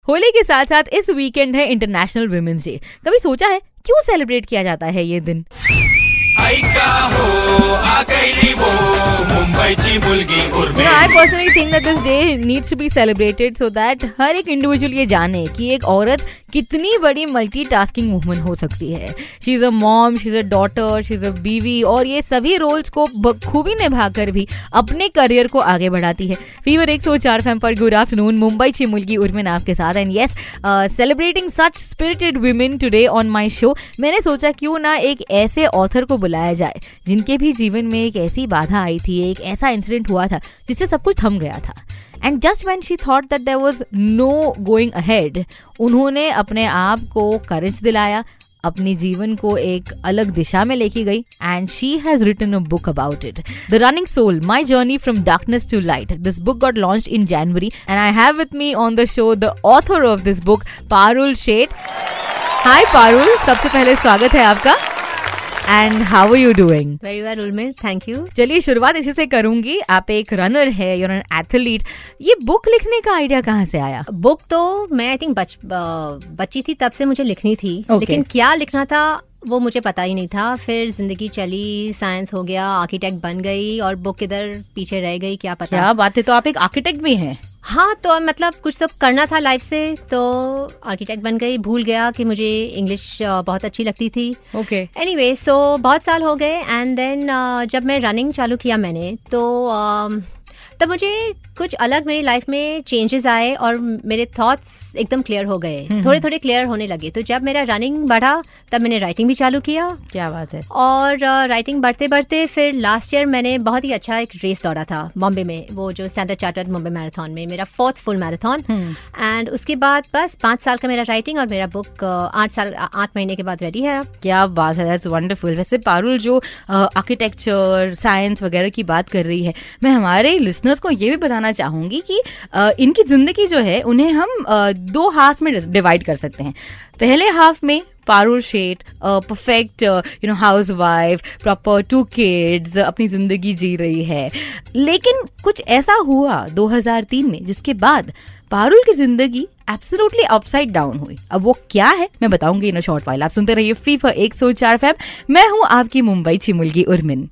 होली के साथ साथ इस वीकेंड है इंटरनेशनल वुमेन्स डे। कभी सोचा है क्यों सेलिब्रेट किया जाता है ये दिन? I personally think that this day needs to be celebrated so that हर एक इंडिविजुअल ये जाने कि एक औरत कितनी बड़ी मल्टीटास्किंग वुमन हो सकती है। She is a mom, she is a daughter, she is a बीवी और ये सभी रोल्स को बखूबी निभाकर भी अपने करियर को आगे बढ़ाती है। फीवर 104 FM पर गुड आफ्टरनून, मुंबई ची मुल्की उर्मिन आपके साथ। And yes, celebrating such spirited women today on my show. मैंने सोचा क्यों ना एक ऐसे ऑथर को बुलाया जाए जिनके भी जीवन में एक ऐसी बाधा आई थी, एक ऐसा इंसिडेंट हुआ था जिससे सब कुछ थम गया था। And just when she thought that there was no going ahead, उन्होंने अपने आप को करेज दिलाया, अपनी जीवन को एक अलग दिशा में लेके गई। And she has written a book about it, the running soul, my journey from darkness to light. This book got launched in January and I have with me on the show the author of this book, Parul Sheth. Hi Parul, सबसे पहले स्वागत है आपका। And how are you doing? Very well Urmil, thank you. चलिए शुरुआत इसी से करूंगी। आप एक रनर है, यू आर एन एथलीट। ये बुक लिखने का आइडिया कहाँ से आया? बुक तो मैं आई थिंक बच्ची थी तब से मुझे लिखनी थी, लेकिन क्या लिखना था वो मुझे पता ही नहीं था। फिर जिंदगी चली, साइंस हो गया, आर्किटेक्ट बन गई और बुक किधर पीछे रह गई क्या पता। क्या बात है, तो आप एक आर्किटेक्ट भी हैं? हाँ, तो मतलब कुछ तो करना था लाइफ से, तो आर्किटेक्ट बन गई। भूल गया कि मुझे इंग्लिश बहुत अच्छी लगती थी। ओके, एनीवे, सो बहुत साल हो गए एंड देन जब मैं रनिंग चालू किया मैंने, तो तब मुझे कुछ अलग मेरी लाइफ में चेंजेस आए और मेरे थॉट्स एकदम क्लियर हो गए, थोड़े थोड़े क्लियर होने लगे। तो जब मेरा रनिंग बढ़ा तब मैंने राइटिंग भी चालू किया। क्या बात है। और राइटिंग बढ़ते बढ़ते फिर लास्ट ईयर मैंने बहुत ही अच्छा एक रेस दौड़ा था बॉम्बे में, वो जो स्टैंडर्ड चार्टर्ड मुंबई मैराथन में, मेरा 4th फुल मैराथन। एंड उसके बाद बस 5 साल का मेरा राइटिंग और मेरा बुक 8 महीने के बाद रेडी है। क्या बात है, दैट्स वंडरफुल। वैसे पारुल जो आर्किटेक्चर, साइंस वगैरह की बात कर रही है, मैं हमारे लिसनर्स को ये भी बताना चाहूंगी कि इनकी जिंदगी जो है उन्हें हम 2 हाफ में डिवाइड कर सकते हैं। पहले हाफ में Parul Sheth perfect housewife, proper 2 kids, अपनी जिंदगी जी रही है। लेकिन कुछ ऐसा हुआ 2003 में जिसके बाद पारुल की जिंदगी एब्सोल्युटली अपसाइड डाउन हुई। अब वो क्या है मैं बताऊंगी इन अ शॉर्ट व्हाइल। आप सुनते रहिए फीवर 104 FM। मैं हूं आपकी मुंबई ची मुल्की उर्मिन।